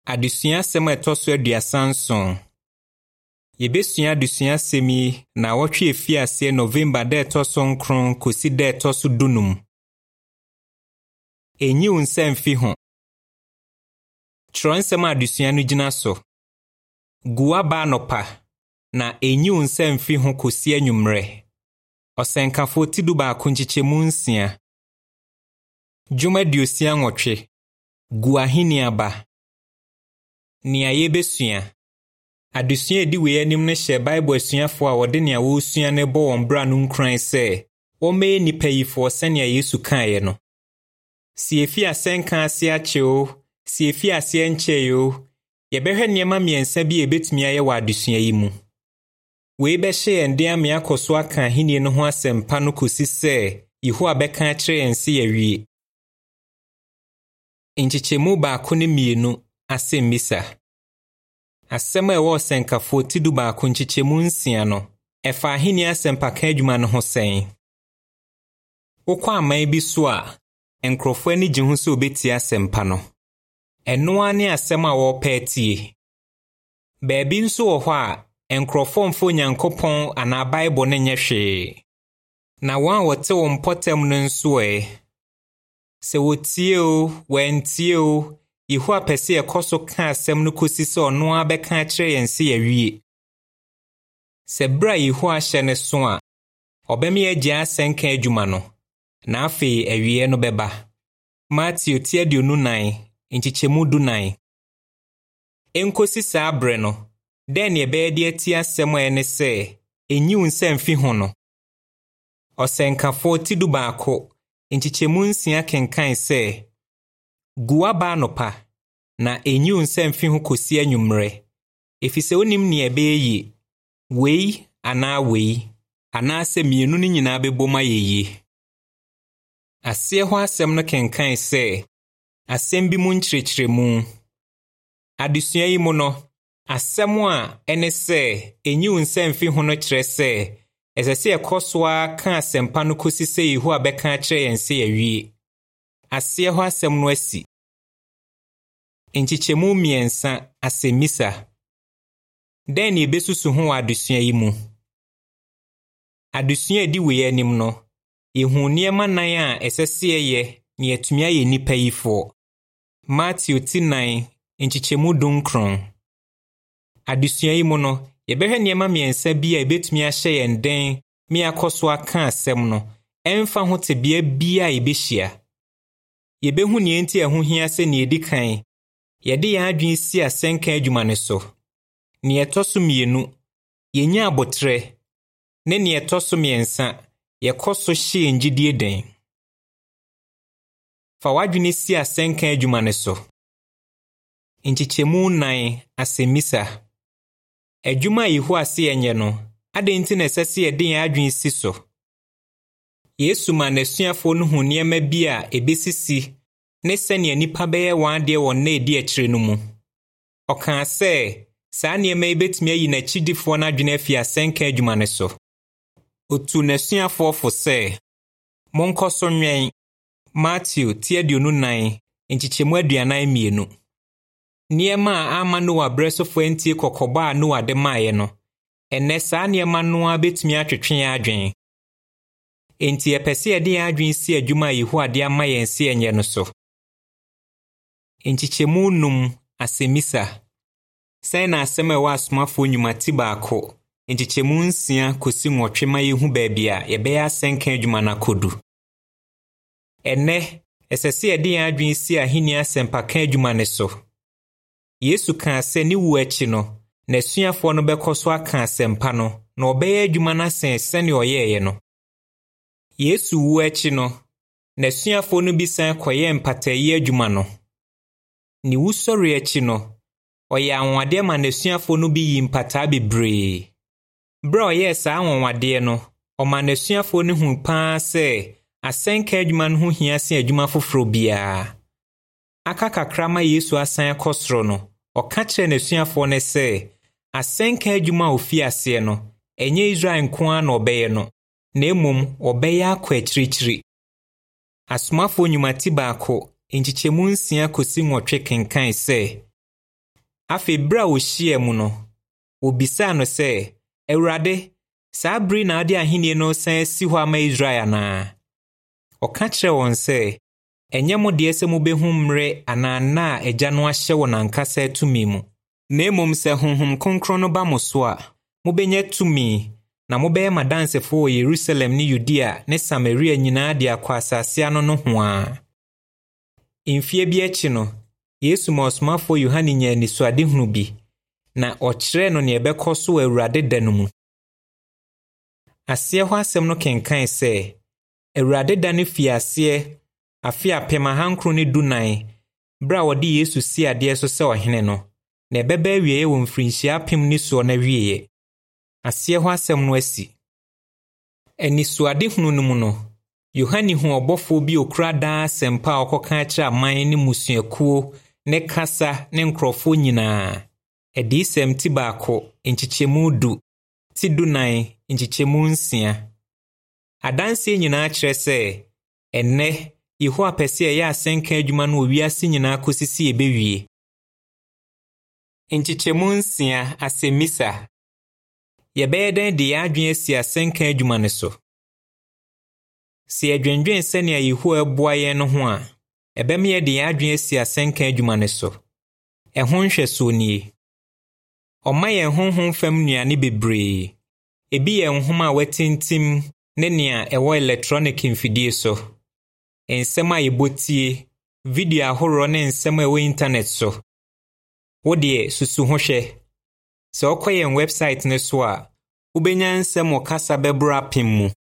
Adesua asɛm a ɛtɔ so 37. Yɛbɛsua adesua asɛm yi na wɔtwe efi ase November da ɛtɔ so 9 kosi da ɛtɔ so 15. Enyi wo nsa mfi ho. Kyerɛ nsɛm a adesua no gyina so. Gu aba anɔpa na enyi wo nsa mfi ho kosi anwummerɛ. Ɔsɛnkafo tidu baako nkyekyɛmu 6. Dwuma 68. Gu aheni aba. Nea yɛbɛsua. Adesua edi wei anim no hyɛ Bible asuafo a wɔde nea wɔsua ne bɔ wɔn bra no nkran sɛ wɔmmɛyɛ nipa yifoɔ sɛnea Yesu kaeɛ no. Si efi asɛnka ase akyew, si efi ase nkyɛyo, yɛbɛhwɛ nneɛma mmiɛnsa bi ebetumi ayɛ wɔ adesua yi mu. Wei bɛhyɛ yɛn de ame akɔ so aka ahenie no ho asɛmpa no kosi sɛ Yehowa bɛka akyerɛ yɛn sɛ yɛwie. Nkyekyɛmu 1 ne 2 asɛmmisa. Asɛm a ɛwɔ ɔsɛnkafo tidu baako nkyekyɛmu 6 no, ɛfa ahenie asɛmpaka adwuma no ho sɛn. Wokɔ aman bi so a, nkurɔfoɔ ani gye ho sɛ obetie asɛmpa no. Ɛnoa ne asɛm a wɔpɛ tie. Baabi nso wɔ hɔ a, nkurɔfoɔ mfo Nyankopɔn anaa Bible no nyɛ hwee. Na wɔn a wɔte wɔn mpɔtam no nso sɛ wɔtie o, wɔantie o, Yehowa pɛ sɛ yɛkɔ so ka asɛm no kosi sɛ ɔno ara bɛka akyerɛ yɛn sɛ yɛwie. Sɛ bere a Yehowa hyɛ ne so a, ɔbɛma yɛagye asɛnka adwuma no, na afei awie no bɛba. Matthew 24, nkyekyɛmu 14. Enkosi saa bere no, dɛn ne yɛbɛyɛ de ati asɛm a ɛne sɛ, enyi wo nsa mfi ho no. Ɔsɛnkafo tidu baako, nkyekyɛmu 6 kenkan sɛ, gu aba anɔpa na enyi wo nsa mfi ho kosi anwummerɛ. Efisɛ wonim ne ɛbɛyɛ yi, wei anaa wei, anaasɛ mmienu no nyinaa bɛbɔ ma yɛyie. Aseɛ hɔ asɛm no kenkan sɛ, asɛm bi mu nkyerɛkyerɛmu. Adesua yi mu no, asɛm a ɛne sɛ enyi wo nsa mfi ho no kyerɛ sɛ, ɛsɛ sɛ yɛkɔ so a ka asɛmpa no kosi sɛ Yehowa bɛka akyerɛ yɛn sɛ yɛwie. Aseɛ hɔ asɛm no asi. Nkyekyɛmu 3 asɛmmisa. Dɛn ne yɛbɛsusu ho wɔ adesua yi mu? Adesua edi wei anim no, yɛhu nneɛma 9 a ɛsɛ sɛ yɛyɛ na yɛatumi ayɛ nipa yifoɔ. Matthew 9, nkyekyɛmu 19. Adesua yi mu no, yɛbɛhwɛ nneɛma mmiɛnsa bi a ebetumi ahyɛ yɛn den me akɔ so aka asɛm no, ɛmfa ho tebea bi a yɛbɛhyia. Yɛbɛhu nea enti ɛho hia sɛ ne edi kan, yɛde yɛn adwene si asɛnka adwuma ne so. Ne ɛtɔ so 2, yɛnya abotrɛ. Ne ɛtɔ so 3, yɛkɔ so hyɛ yɛn gyidie den. Fa w'adwene si asɛnka adwuma ne so. Nkyekyɛmu 9 asɛmmisa. Adwuma a Yehowa sɛ yɛnyɛ no, adɛn nti na ɛsɛ sɛ yɛde yɛn adwene si so? Yesu ma n'asuafoɔ no hu nneɛma bi a ebesisi ne sɛnea nipa bɛyɛ wɔn adeɛ wɔ nna edi akyire no mu. Ɔkaa sɛ, saa nneɛma yi betumi ayi n'akyidifoɔ no adwene afi asɛnka adwuma ne so. Otu n'asuafoɔ fo sɛ, monkɔ so nwɛn. Matthew 29, nkyekyɛmu 42. Nneɛma a ama Noa brɛ sofo ntie kɔkɔbɔ a Noa de maaeɛ no, ɛnɛ saa nneɛma no a betumi atwetwe yɛn adwene. Enti yɛpɛ sɛ yɛde yɛn adwene si adwuma a Yehowa de ama yɛn sɛ yɛnyɛ no so. Nkyekyɛmu 5 asɛmmisa. Sɛn na asɛm a ɛwɔ asomafoɔ nnwumati 1, nkyekyɛmu 6 kosi 8 ma yɛhu baabi a yɛbɛyɛ asɛnka adwuma no akɔdu. Ɛnɛ, ɛsɛ sɛ yɛde yɛn adwene si ahenie asɛmpaka adwuma ne so. Yesu kaa sɛ ne wu akyi no, n'asuafoɔ no bɛkɔ so aka asɛmpa no, na ɔbɛyɛ adwuma no asɛn sɛnea ɔyɛeɛ no. Yesu wu akyi no, n'asuafoɔ no bi san kɔyɛ mpatayi adwuma no. Ne wusɔre akyi no, ɔyɛ anwonwadeɛ ma n'asuafoɔ no bi yi mpataa bebree. Bere a ɔyɛɛ saa anwonwadeɛ no, ɔma n'asuafoɔ no hu paa sɛ asɛnka adwuma no ho hia sɛ adwuma foforɔ biara. Aka kakra ma Yesu asan akɔ soro no, ɔka kyerɛ n'asuafoɔ no sɛ, asɛnka adwuma a ofi aseɛ no, ɛnyɛ Israel nko ara na ɔbɛyɛ no, na mmom ɔbɛyɛ akɔ akyirikyiri. Asomafoɔ nnwumati 1, nkyekyɛmu 6 kosi 8 kenkan sɛ, Afe bra wo hyia mu no, obisa no sɛ, Awurade, saa bere na ade ahenni no san si hɔ ama Israel na. Ɔka kyerɛ wɔn sɛ, ɛnyɛ mo deɛ sɛ mobehu mmere anaa na a agya no ahyɛ wɔ n'ankasa tumi mu. Na mmom sɛ Honhom Kronkron no ba mo so a, mobenya tumi na mobɛyɛ madansefo wɔ Yerusalem ne Judea ne Samaria nyinaa de akɔ asase ano no ho a. Mfie bi akyi no, Yesu ma ɔsomafo Yohane nya anisoadehunu bi, na ɔkyerɛɛ no nea ɛbɛkɔ so wɔ Awurade da no mu. Aseɛ hɔ asɛm no kenkan sɛ, Awurade da no fi aseɛ afe apem ahankron ne dunan, bere a wɔde Yesu si adeɛ so sɛ ɔhene no, na ɛbɛba awiei wɔ mfirinhyia apem ne soɔ na wieɛ. Aseɛ hɔ asɛm no asi. Anisoadehunu no mu no, Yohane hu ɔbɔfo bi okura daa asɛmpa a ɔkɔka kyerɛ aman ne mmusuakuo ne kasa ne nkurɔfoɔ nyinaa. Adiyisɛm ti baako, nkyekyɛmu 10, ti 14, nkyekyɛmu 6. Adanseɛ nyinaa kyerɛ sɛ, ɛnnɛ, Yehowa pɛ sɛ ɛyɛ asɛnka adwuma no wɔ wiase nyinaa kɔsisi ɛbɛwie. Nkyekyɛmu 6 asɛmmisa. Yɛbɛyɛ dɛn de yɛn adwene asi asɛnka adwuma no so? Sɛ yɛdwendwen sɛnea Yehowa aboa yɛn no ho a, ɛbɛma yɛde yɛn adwene asi asɛnka adwuma no so. Ɛho nhwɛsoɔ nie. Ɔma yɛn honhom fam nnuane bebree. Ebi yɛ nhoma a wɔatintim ne nea ɛwɔ electronic mfidie so. Nsɛm a yɛbɔtie, video ahoroɔ ne nsɛm a ɛwɔ internet so. Wodeɛ susu ho hwɛ. Sɛ ɔkɔ yɛn website ne so a, wobɛnya nsɛm wɔ kasa bɛboro apem mu.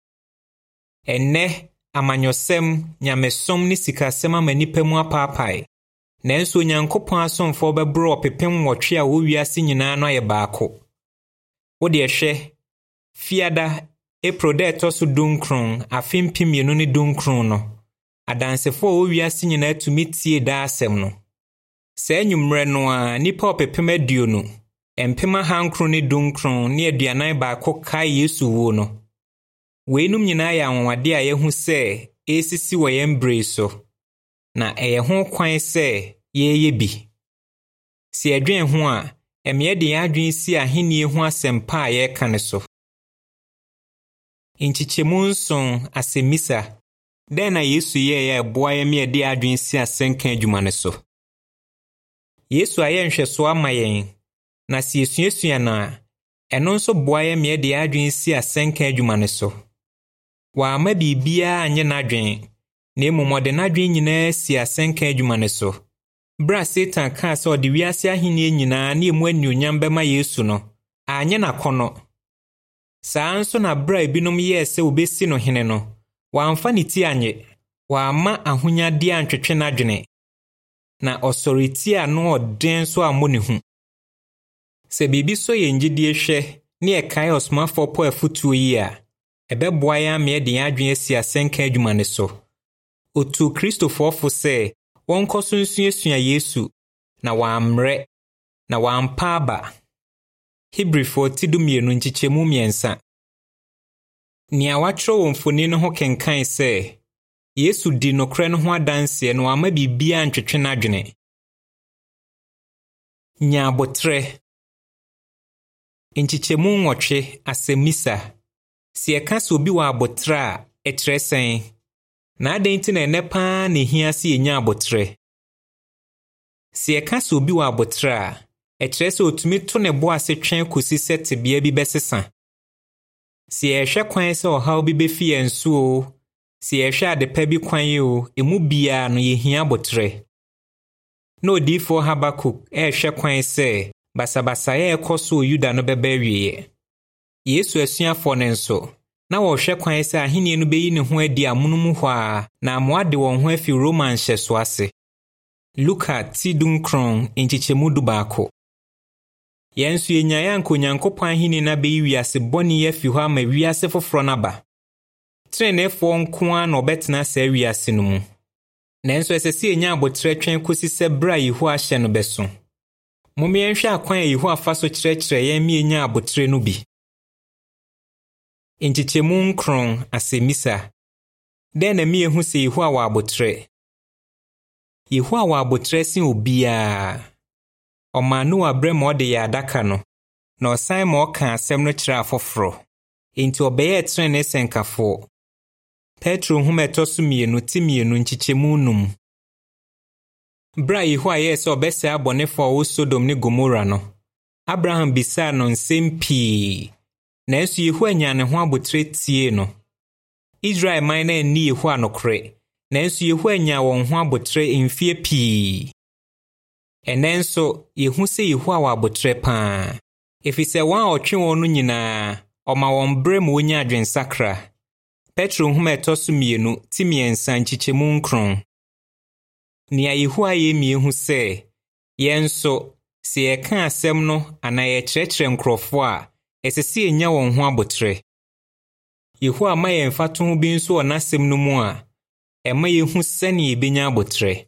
Ɛnnɛ, amanyɔsɛm, nyamesom ne sikasɛm ama nnipa mu apaapae. Nanso Onyankopɔn asomfoɔ bɛboro ɔpepem wɔtwe a wɔwiase nyinaa no ayɛ baako. Wodeɛ hwɛ, fiada, April da ɛtɔ so 19, afe 2019 no, adansefoɔ a wɔwiase nyinaa tumi tie daa asɛm no. Saa nnwummerɛ no a nnipa ɔpepem 20, mpem 919 ne 42 kae Yesu wuo no. Weinom nyinaa yɛ anwanwade a yɛhu sɛ ɛsisi wɔ yɛn bere so, na ɛyɛ ho kwan sɛ yɛyɛ bi. Sɛ yɛdwen ho a, ɛmeɛ de yɛn adwene si ahenni ho asɛmpa a yɛreka ne so. Nkyekyɛmu 7 asɛmmisa. Dɛn na Yesu yɛɛ ɛboa yɛn me de adwene si asɛnka adwuma no so? Yesu ayɛ nhwɛsoɔ ama yɛn, na sɛ yɛsuasua no a, ɛno nso boa yɛn me de adwene si asɛnka adwuma no so. Wɔama biribiara anyɛ n'adwene, na mmom ɔde n'adwene nyinaa si asɛnka adwuma no so. Bere a Satan kaa sɛ ɔde wiase ahenni nyinaa ne emu anuonyam bɛma Yesu no, anyɛ n'akɔnnɔ. Saa nso na bere a ebinom yɛɛ sɛ wobɛsi no hene no, wɔamfa ne ti anyɛ, wɔama ahonyade antwetwe n'adwene, na ɔsɔre ti a no ɔden so ammɔ ne hu. Sɛ biribi so yɛ ngyidie hwɛ ne ɛkae ɔsomafoɔ pɔ afotuo yi a, ɛbɛboa yɛn ama yɛde yɛn adwene asi asɛnka adwuma no so. Otu Kristofoɔ fo sɛ wɔnkɔ so nsuasua Yesu, na wɔammrɛ, na wɔampa aba. Hebrifoɔ ti 12 nkyekyɛmu 3. Nea wɔatwerɛ wɔ mfoni no ho kenkan sɛ, Yesu di nokorɛ no ho adanseɛ na wɔama biribiara ntwetwe n'adwene. Nyaabotrɛ. Nkyekyɛmu 8 asɛmmisa. Sɛ yɛka sɛ obi wɔ abotrɛ a, ɛkyerɛ sɛn? Na adɛn nti na ɛnɛ paa na ehia sɛ yɛnya abotrɛ? Sɛ yɛka sɛ obi wɔ abotrɛ a, ɛkyerɛ sɛ otumi to ne bo ase twɛn kɔsi sɛ tebea bi bɛsesa. Sɛ yɛhwɛ kwan sɛ ɔhaw bi bɛfi yɛn so o, sɛ yɛhwɛ adepa bi kwan o, emu biara no yɛhia abotrɛ. Na odiyifoɔ Habakuk ɛhwɛ kwan sɛ basabasayɛ ɛkɔ so Yuda no bɛba awieɛ. Yesu asuafoɔ no nso, na wɔhwɛ kwan sɛ ahenni no bɛyi ne ho adi amonom hɔ a, na amoa de wɔn ho afi Roma nhyɛso ase. Luka ti 19 nkyekyɛmu 11. Yɛn nso yɛnyaeɛ anka Onyankopɔn ahenni no bɛyi wiase bɔne afi hɔ ama wiase foforɔ no aba. Trenefoɔ nko ara na ɔbɛtena saa wiase no mu. Nanso ɛsɛ sɛ yɛnya abotrɛ twɛn kɔsi sɛ bere a Yehowa ahyɛ no bɛso. Mommɛnhwɛ akwan a Yehowa fa so kyerɛkyerɛ yɛn me yɛnya abotrɛ no bi. Nkyekyɛmu 9 asɛmmisa. Dɛn na me yɛhu sɛ Yehowa wɔ abotrɛ? Yehowa wɔ abotrɛ sen obiara. Ɔmanu abrɛ ma ɔde yɛ adaka no, na ɔsan ma ɔka asɛm no kyerɛ afoforo. Enti ɔbɛyɛ trenee sɛnkafo. Petro nhoma ɛtɔ so 2 ti 2 nkyekyɛmu 5. Bra Yehowa yɛ sɛ ɔbɛsɛe abɔnefo a wɔ Sodom ne Gomora no, Abraham bisaa no nsɛm pii, nanso Yehowa nya ne ho abotre tie no. Israel man na anni Yehowa nokore, nanso Yehowa nya wɔn ho abotre mfie pii. Ɛnɛ nso, Yehu sɛ Yehowa wɔ abotre paa, efisɛ wɔn a ɔtwe wɔn no nyinaa, ɔma wɔn brɛ ma wonya adwensakra. Petro nhoma ɛtɔ so 2 ti 3 nkyekyɛmu 9. Nea Yehowa yɛ miehu sɛ, yɛn nso, sɛ yɛka asɛm no anaa yɛkyerɛkyerɛ nkurɔfo a, ɛsɛ sɛ yɛnya wɔn ho abotre. Yehowa ma yɛn mfato ho bi nso wɔ n'asɛm no mu a, ɛma yɛhu sɛnea yɛbɛnya abotre.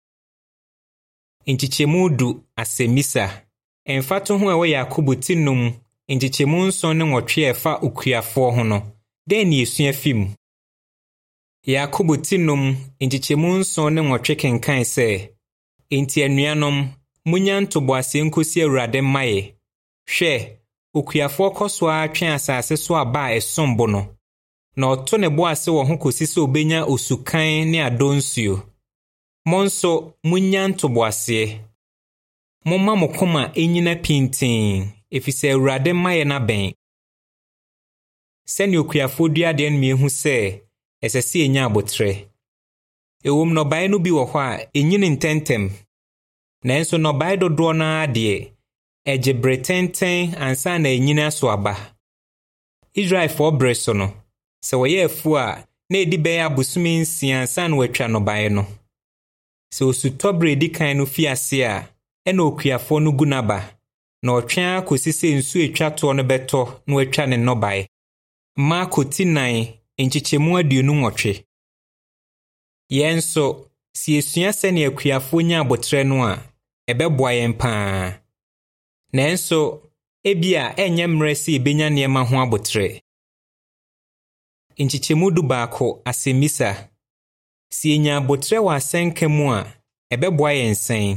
Nkyekyɛmu 10 Asɛmmisa. Mfato ho a ɛwɔ Yakobo ti 5 nkyekyɛmu 7 ne 8 a ɛfa okuafoɔ ho no, dɛn ne yɛsua fim? Yakobo ti 5 nkyekyɛmu 7 ne 8 kenkan sɛ, enti anuanom, munya ntoboase nkosi Awurade mmae. Hwɛ, okuafoɔ kɔ so atwe asase so aba a ɛsombo no, na ɔto ne bo ase wɔ ho kosi sɛ obenya osukan ne adonsuo. Mo nso munya ntoboase. Momma mo koma enyina pintin, efisɛ Awurade mmae na bɛn. Sɛnea okuafoɔ duadeɛ no miehu sɛ, ɛsɛ sɛ yɛnya abotre. Ewom nnɔbae no bi wɔ hɔ a enyini ntɛntɛm, nanso nnɔbae dodoɔ no ara deɛ, ɛgye bere tɛntɛn ansa na enyini aso aba. Israelfoɔ bere so no, sɛ wɔyɛ afuo a, na edi bɛyɛ abosome 6 ansa na wɔatwa nnɔbae no. Sɛ osutɔbere edi kan no fi ase a, ɛna okuafoɔ no gu n'aba, na ɔtwɛn akosi sɛ nsu etwa toɔ no bɛtɔ na wɔatwa ne nnɔbae. Marko ti 9 nkyekyɛmu 28. Yɛn nso, si esua sɛnea akuafoɔ nya abotre no a, ɛbɛboa yɛn paa. Nanso, ebia ɛnyɛ mmerɛ sɛ yɛbɛnya nneɛma ho abotre. Nkyekyɛmu 11 Asɛmmisa. Si yɛnya abotre wɔ asɛnka mu a, ɛbɛboa yɛn sɛn.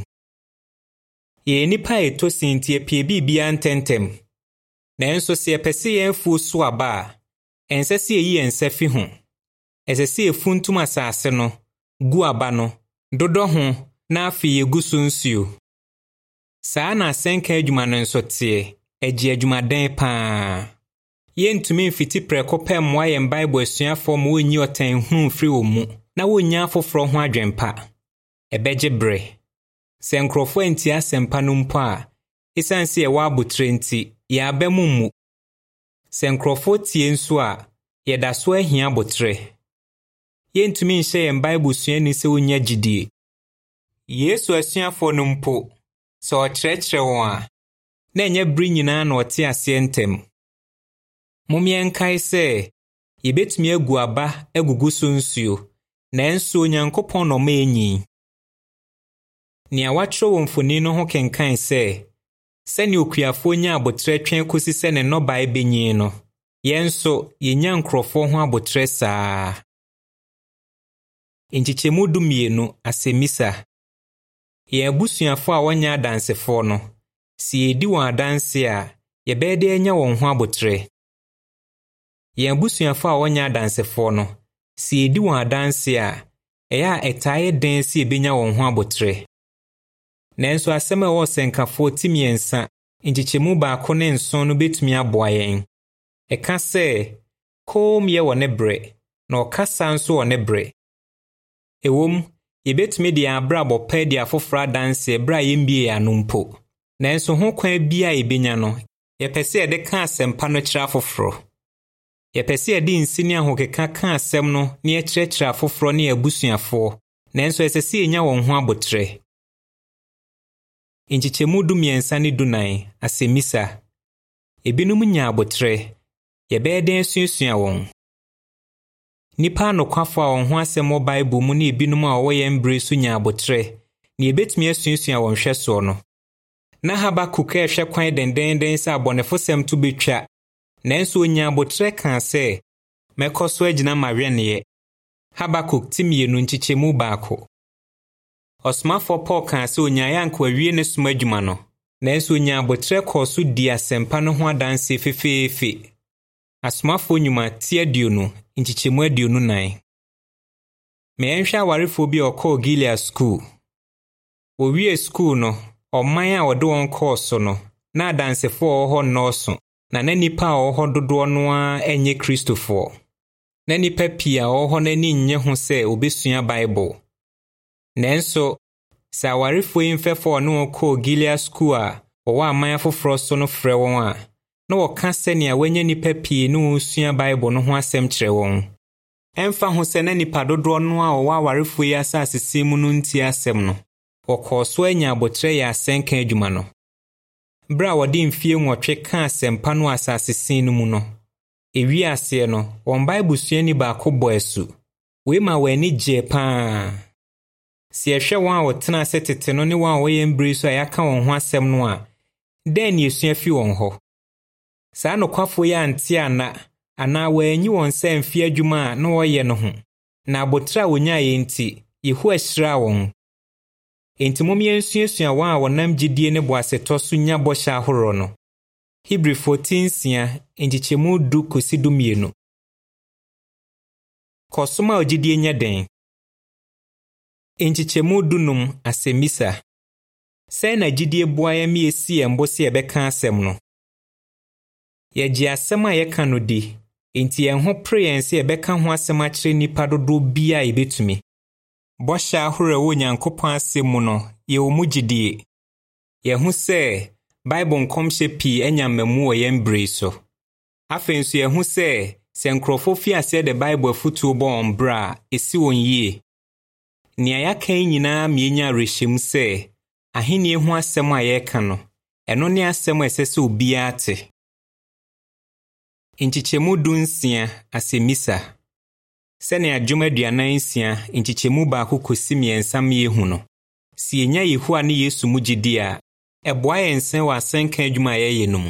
Yɛyɛ nnipa a ɛtɔ si nti yɛpɛ biribiara ntɛntɛm. Nanso sɛ yɛpɛ sɛ yɛn afuo so aba a, ɛnsɛ sɛ yɛyi yɛn nsa fi ho. Ɛsɛ sɛ yɛfuntum asase no, gu aba no, dodɔ ho, na afei yɛgu so nsuo. Saa na asɛnka adwuma no nso teɛ, ɛgye adwumaden paa. Yɛntumi mfiti prɛko pɛ mmoa yɛn Bible asuafoɔ ma wɔnyi ɔtɛnhunu mfiri wɔ mu, na wɔnnya afoforɔ ho adwempa. Ɛbɛgye bere. Sɛ nkurɔfoɔ anti asɛmpa no mpo a, ɛsiane sɛ yɛwɔ abotre nti, yɛaba mu mmu. Sɛ nkurɔfoɔ tie nso a, yɛda so ahia abotre. Yɛntumi nhyɛ yɛn Bible suani sɛ wonya gyidie. Yesu asuafoɔ no mpo, sɛ ɔkyerɛkyerɛ wɔn a, na ɛnyɛ bere nyinaa na ɔte aseɛ ntɛm. Mommyɛnkae sɛ, yɛbɛtumi agu aba agugu so nsuo, nanso Onyankopɔn na ɔma enyi. Nea wakyerɛ wɔ mfoni no ho kenkan sɛ, sɛnea okuafoɔ nya abotre twɛn kosi sɛ ne nnɔbae benyin no, yɛn nso yɛnya nkurɔfoɔ ho abotre saa. Nkyekyɛmu 12 Asɛmmisa. Yɛn abusuafoɔ a wɔnyɛ adansefoɔ no, si yɛdi wɔn adanse a, yɛbɛyɛ de anya wɔn ho abotre. Yɛn abusuafoɔ a wɔnyɛ adansefoɔ no, si yɛdi wɔn adanse a, ɛyɛ a ɛtaa yɛ den sɛ yɛbɛnya wɔn ho abotre. Nanso asɛm a ɛwɔ sɛnkafoɔ ti 3 nkyekyɛmu 1 ne 7 no betumi aboa yɛn. Ɛka sɛ, koom yɛ wɔ ne bere, na ɔkasa nso wɔ ne bere. Ewom, yɛbɛtumi de abrabɔ pa di afoforo adanse bere a yɛmbie ano mpo. Nanso ho kwan bia yɛbɛnya no, yɛpɛ sɛ yɛde ka asɛmpa no kyerɛ afoforo. Yɛpɛ sɛ yɛde nsini ahokeka ka asɛm no na yɛkyerɛkyerɛ afoforo ne abusuafoɔ, nanso ɛsɛ sɛ yɛnya wɔn ho abotre. Nkyekyɛmu 13 ne 14 Asɛmmisa. Ebinom nya abotre, yɛbɛyɛ den asuasua wɔn. Nipa anokwafo a wɔn ho asɛm wɔ Bible mu ne ebinom a wɔwɔ yɛn bere so nya abotre, na yɛbɛtumi asuasua wɔn hwɛ soɔ no. Na Habakuk ɛhwɛ kwan dendenden sɛ abɔnefosɛm to betwa, nanso onya abotre kaa sɛ, mɛkɔ so agyina maweneɛ. Habakuk ti 2 nkyekyɛmu 1. Ɔsomafo Paul kaa sɛ onyaeɛ anka wawie ne som adwuma no, nanso nya abotre kɔso di asempa no ho adanse fefeefe. Asomafo nyuma tia dionu nchichemu aduonu nan. Meɛnhwɛ awarefo bi ɔkɔɔ Gilead school. Owie school no, ɔman a ɔde wɔn kɔɔ so no, na adansefo ɔhɔ nnɔɔso, na nipa a ɔhɔ dodoɔ no a ɛnyɛ Kristofoɔ. Na nipa pii a ɔhɔ n'ani nnye ho sɛ obesua Bible. Nanso, sɛ awarefo yi mfɛfo ɔno ɔkɔɔ Gilead school a ɔwɔ aman afoforo so no frɛ wɔn a, na wɔka sɛnea wɔanya nipa pii ne wɔsua Bible no ho asɛm kyerɛ wɔn. Ɛmfa ho sɛ na nipa dodoɔ no a ɔwɔ awarefo yi asase mu no nti asɛm no, wɔkɔɔ so anya abotre yɛ asɛnka adwuma no. Bra wɔde mfie nwɔtwe ka asɛmpa no asase no mu no. Ewi aseɛ no, wɔn Bible suani baako bɔ asu. Wei ma wɔani gye paa. Si ɛhwɛ wɔn a wɔtena ase tete no ne wɔn a wɔyɛ mbere so a yɛaka wɔn ho asɛm no a, dɛn ne esua fi wɔn hɔ. Saa nokwafo yi ante ana wɔanyi wɔn sɛ mfie adwuma a na wɔyɛ no ho. Na abotre a wonyaeɛ nti, Yehowa hyiraa wɔn. Enti mommyɛnsuasua wɔn a wɔnam gyidie ne boasetɔ so nya bɔhyɛ ahoroɔ no. Hebrew 14:6 nchichemu 10-12. Kɔsom a ogyidie nya den. Nchichemu 15 asɛmmisa. Sɛ na gyidie boa yɛ me esi mbo se yɛbɛka asɛm no. Yɛgye asɛm a yɛka no di, enti yɛn ho pre yɛn se yɛbɛka ho asɛm akyerɛ nipa dodo bia a yɛbɛtumi. Bɔhyɛ ahoroɔ wɔ Nyankopɔn asɛm mu no, yɛwɔ mu gyidie. Yɛho sɛ Bible nkɔmhyɛ pii anya mmamu wɔ yɛn bere so. Afei nso yɛho sɛ nkurɔfo fi aseɛ de Bible afutuo bɔ wɔn bra a, esi wɔn yie. Nea yɛaka nyinaa mienya awerɛhyɛmu sɛ ahenni ho asɛm a yɛka no, ɛno ne asɛm a ɛsɛ sɛ obiara te. Nchichemu 16 asɛmmisa. Sɛnea adwuma 46 nchichemu baako kɔsi 3 mmehu no. Si yɛnya Yehowa ne Yesu mu gyidi a, ɛboa yɛn sɛ wɔ asɛnka adwuma a yɛyɛ no mu.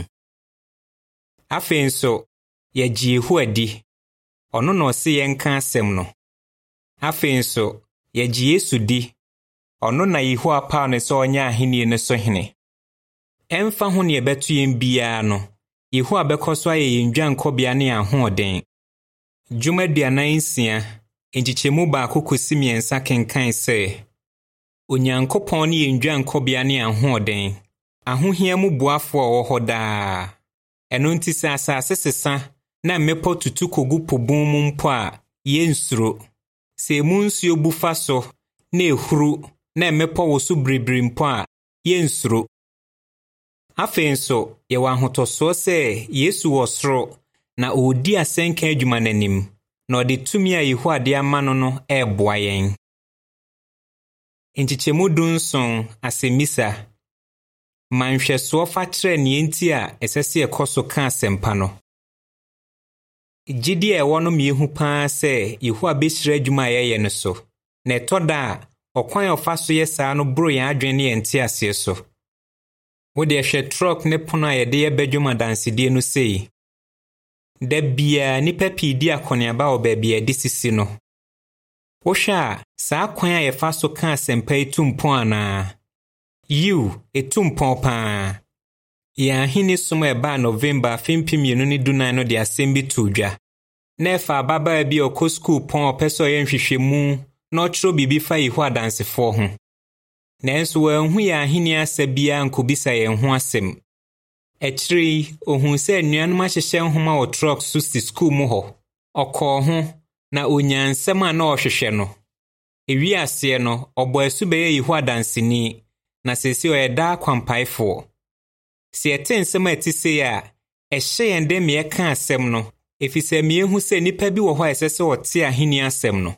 Afei nso, yɛgye Yehowa di. Ɔno na ɔse yɛnka asɛm no. Afei nso, yɛgye Yesu di. Ɔno na Yehowa paw ne sɛ ɔnyɛ ahenni no so hene. Ɛmfa ho ne yɛbɛto yɛn biara no, Yehowa bɛkɔ so ayɛ yɛn dwankɔbea ne ahoɔden. Dwuma 46 nchichemu baako kɔsi 3 kenkan sɛ, Onyankopɔn ne yɛn dwankɔbea ne ahoɔden, ahohia mu boafo a ɔwɔ hɔ daa. Ɛno nti sɛ asase sesa na mmepɔ tutu kogu pobon mu mpo a, yɛnsuro. Sɛ emu nsuo bu fa so na ehuru na mmepɔ wɔ so biribiri mpo a, yɛnsuro. Afei nso, yɛwɔ ahotɔsoɔ sɛ Yesu wɔ soro na ɔredi asɛnka adwuma n'anim, na ɔde tumi a Yehowa de ama no ɛreboa yɛn. Nchichemu 17 asɛmmisa. Manhwɛsoɔ fa kyerɛ nea nti a ɛsɛ sɛ yɛkɔ so ka asɛmpa no. Gyidi a ɛwɔ no miehu paa sɛ Yehowa bɛhyira adwuma a yɛyɛ no so, na ɛtɔ da a ɔkwan a ɔfa so yɛ saa no boro yɛn adwene ne yɛn nteaseɛ so. Wode ɛhwɛ trɔk ne pono a yɛde yɛbɛ dwuma dansedie no sei. Da biara nipa pii di akɔneaba wɔ baabi a yɛde sisi no. Wohwɛ a, saa kwan a yɛfa so ka asɛmpa yi tu mpɔn anaa? Yiw, etu mpɔn paa. Yɛn ahenni som a ɛbaa November 2014 no de asɛm bi to dwa. Na ɛfa ababaa bi a ɔkɔ skuul pɔn a ɔpɛ sɛ ɔyɛ nhwehwɛmu na ɔkyerɛ biribi fa Yehowa adansefoɔ ho. Nanso wɔanhu yɛn ahenni asa biara nkɔbisa yɛn ho asɛm. Akyire yi, ohun sɛ nnuanom ahyehyɛ nhoma wɔ trɔk so si skuul mu hɔ. Ɔkɔɔ ho na onya nsɛm a na ɔhwehwɛ no. Ewi aseɛ no, ɔbɔ asu bɛyɛ Yehowa danseni, na sɛsi ɔyɛ daa kwampaefoɔ. Sɛ yɛte nsɛm a ɛte sei a, ɛhyɛ yɛn dɛ yɛka asɛm no, efisɛ miehu sɛ nipa bi wɔ hɔ a ɛsɛ sɛ ɔte ahenni asɛm no.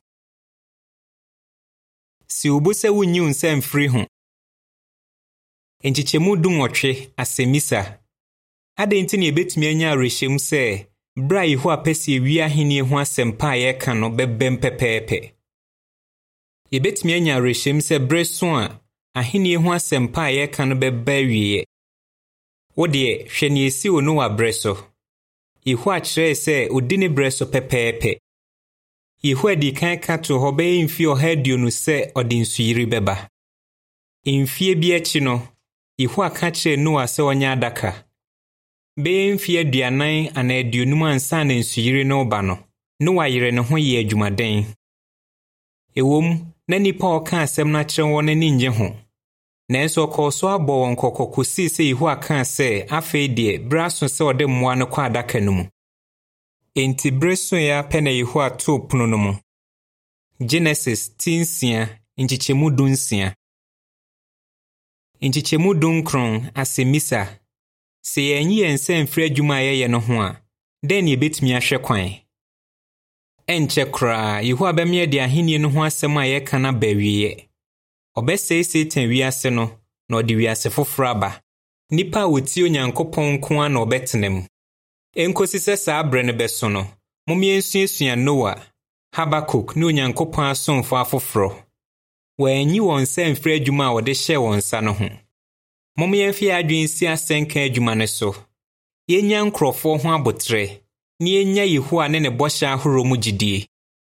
Si ubu sɛ wunyi nsɛm mfiri ho. Nchichemu 18 asɛmmisa. Adɛn nti na yɛbɛtumi anya awerɛhyɛmu sɛ bra Yehowa pɛ sɛ yɛwie ahenni ho asɛmpa a yɛka no bɛbɛm pɛpɛɛpɛ. Yɛbɛtumi anya awerɛhyɛmu sɛ bere so a ahenni ho asɛmpa a yɛka no bɛba awieɛ. Wodeɛ hwɛ ne esi wɔ Noa bere so. Yehowa kyerɛɛ sɛ odi ne bere so pɛpɛɛpɛ. Yehowa di kan ka to hɔ bɛyɛ mfie 120 sɛ ɔde nsuyiri bɛba. Mfie bi akyi no, Yehowa ka kyerɛɛ Noa sɛ ɔnyɛ adaka. Bɛyɛ mfe 40 anaa 50 ansa na nsuyiri no ba no, Noa yere ne ho yɛ adwumaden. Ewom, na nipa ɔka asɛm no akyerɛ wɔn n'ani ngye ho. Nanso ɔkɔɔ so abɔ wɔn kɔkɔ kosii sɛ Yehowa kaa sɛ afei deɛ bere aso sɛ ɔde mmoa no kɔ adaka no mu. Enti bere so ya pɛ na Yehowa too pono no mu. Genesis 16, nkyekyɛmu 16. Nkyekyɛmu 19 asɛmmisa. Sɛ yɛnyi yɛn nsa mfiri adwuma a yɛyɛ no ho a, dɛn na yɛbɛtumi ahwɛ kwan? Ɛnkyɛ koraa, Yehowa bɛmɛ de ahenni no ho asɛm a yɛka na ba wieɛ. Ɔbɛsɛe Satan wiase no, na ɔde wiase foforo aba. Nipa a wɔtie Onyankopɔn nko ara na ɔbɛtena mu. Enkosi sɛ saa bere no bɛso no, mommɛnsuasua Noa, Habakuk ne Onyankopɔn asomfo afoforo. Wɔanyi wɔn nsa mfiri adwuma a wɔde hyɛɛ wɔn nsa no ho. Mommɛmfi adwene si asɛnka adwuma no so. Yɛnya nkurɔfoɔ ho abotrɛ, na yɛnya Yehowa ne ne bɔhyɛ ahorow mu gyidie.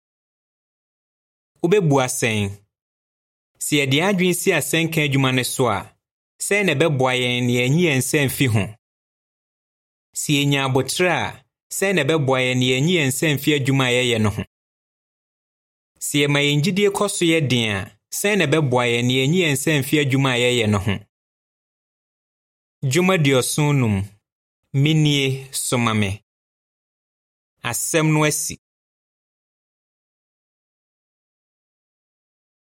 Wobɛbu asɛn. Sɛ yɛde adwene si asɛnka adwuma no so a, sɛ na ɛbɛboa yɛn na yɛnyi yɛn nsa mfi ho. Sɛ yɛnya abotrɛ a, sɛ na ɛbɛboa yɛn na yɛnyi yɛn nsa mfi adwuma a yɛyɛ no ho. Sɛ yɛma yɛn gyidie kɔ so yɛ den a, sɛ na ɛbɛboa yɛn na yɛnyi yɛn nsa mfi adwuma a yɛyɛ no ho. Dwuma 75. Minie soma me. Asɛm no asi.